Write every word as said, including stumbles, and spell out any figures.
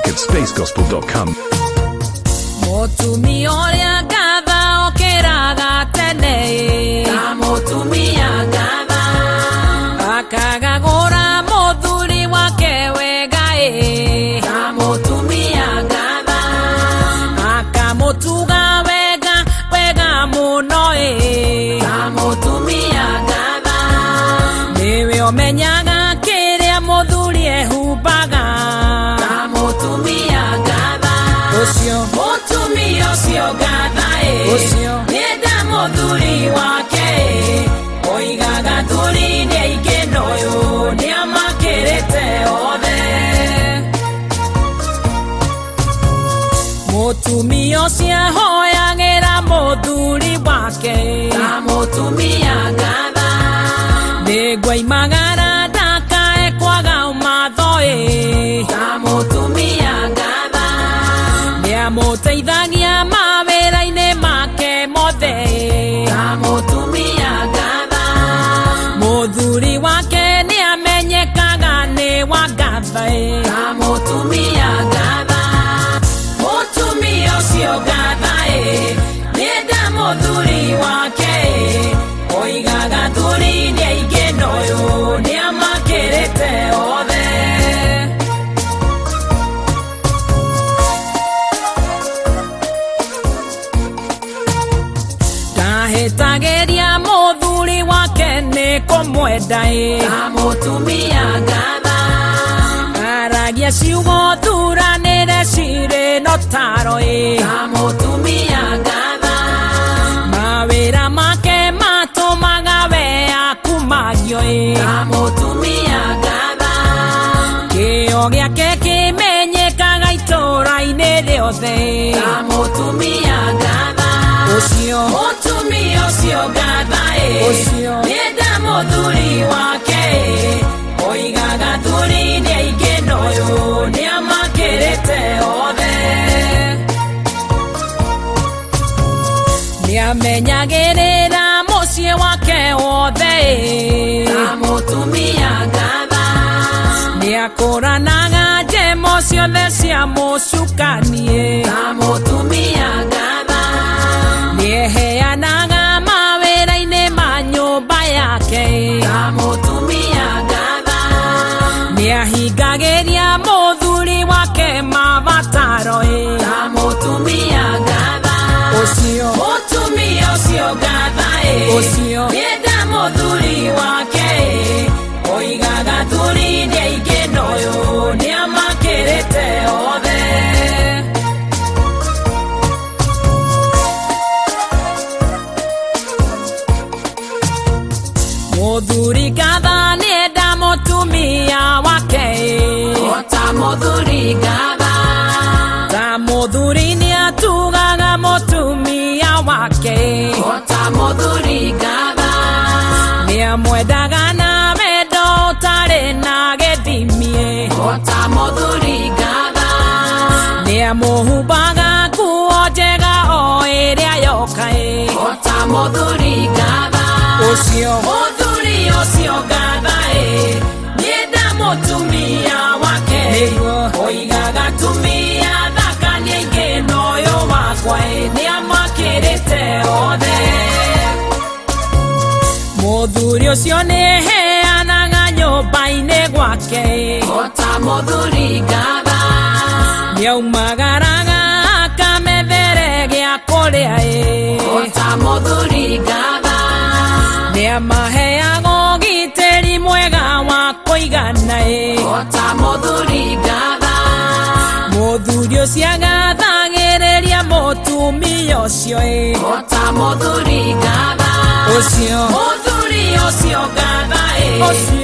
music at space gospel dot com. Motumi oria gatha okiraga tene ta motumi agatha akagagura muthuri wake wega e ta motumi agatha akamutuga wega wega muno e ta motumi agatha niwe omenyaga kiria muthuri ehumbaga ta motumi agatha ucio motumi ucio gatha e ucio nienda muthuri wake oigaga thuri ni aingĩ uyu ni amakirite othe motumi ucio hoyagira muthuri wake ta motumi agatha nĩngwaimagara ndakae kwaga umatho e ta motumi agatha niamũteithagia mawĩra-inĩ make mothe ta motumi agatha muthuri wake niamenyekaga nĩ wa ngatha e ta motumi agatha motumi ucio gatha e nienda muthuri wake oigaga thuri ni aingĩ uyu ni amakirite othe ndahĩtagĩria muthuri wake nĩ kũmwenda ĩ ta motumi agatha aragia ciugo thuranĩre cirĩ no taro ĩ ta motumi agatha mawĩra make matũmaga we akumagio ĩ ta motumi agatha kĩo gĩake kĩmenyekaga itũũra-inĩ rĩothe ta motumi agatha ucio motumi ucio gatha ĩ nienda muthuri wake oigaga thuri ni aingĩ uyu ni amakirite othe niamenyagĩrĩra muciĩ wake wothe ta motumi agatha niakũranaga njemo ciothe cia mũcukani ta motumi agatha nieheanaga mawĩra-inĩ ma nyũmba yake ta motumi agatha niahingagĩria muthuri wake mabataro ta motumi agatha ucio motumi ucio gatha ucio nienda muthuri wake oigaga thuri ni aingĩ uyu ni amakirite othe muthuri gatha nienda mutumia wake ta muthuri gatha ta muthuri niatugaga mutumia wake ta muthuri gatha niamwendaga na wendo ũtarĩ na gĩthimi ta muthuri gatha niamũhumbaga nguo njega o ĩrĩa yoka ta muthuri gatha ucio muthuri ucio gatha nienda mutumia wake oigaga tumia thaka ni aingĩ noyo wakwa ni amakirite othe muthuri ucio niheanaga nyũmba-inĩ gwake ta muthuri gatha niaumagaraga akamethere gĩa kũrĩa ta muthuri gatha niamaheaga ũgitĩri mwega wa kũigana ta muthuri gatha muthuri ucio agathagĩrĩria mutumia ucio ta muthuri gatha ucio muthuri ucio gatha